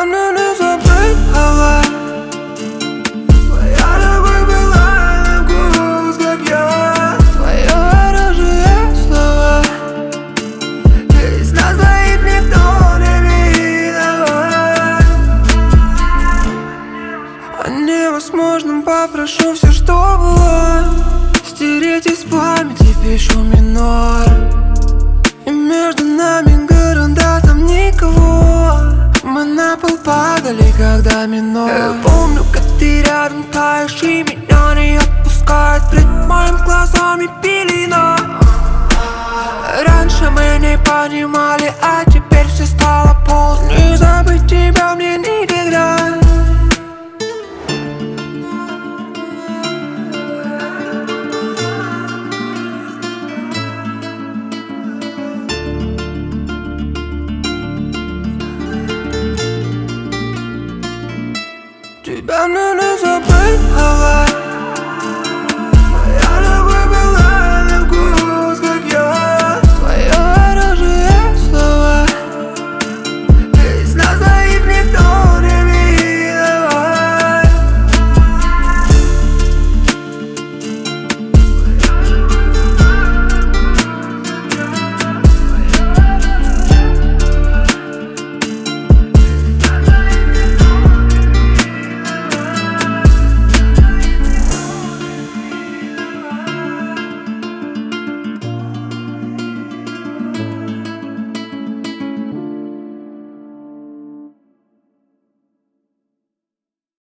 Главное не забыть, давай. Твоя любовь была на вкус, как я. Твое оружие слова. Из нас двоих никто не виноват. О невозможном попрошу все, что было. Стереть из памяти пишу минор. И между нами ерунда, там никого. Мы на пол падали, когда минор. Я помню, как ты рядом таешь и меня не отпускает. Перед моими глазами пелена. Раньше мы не понимали, о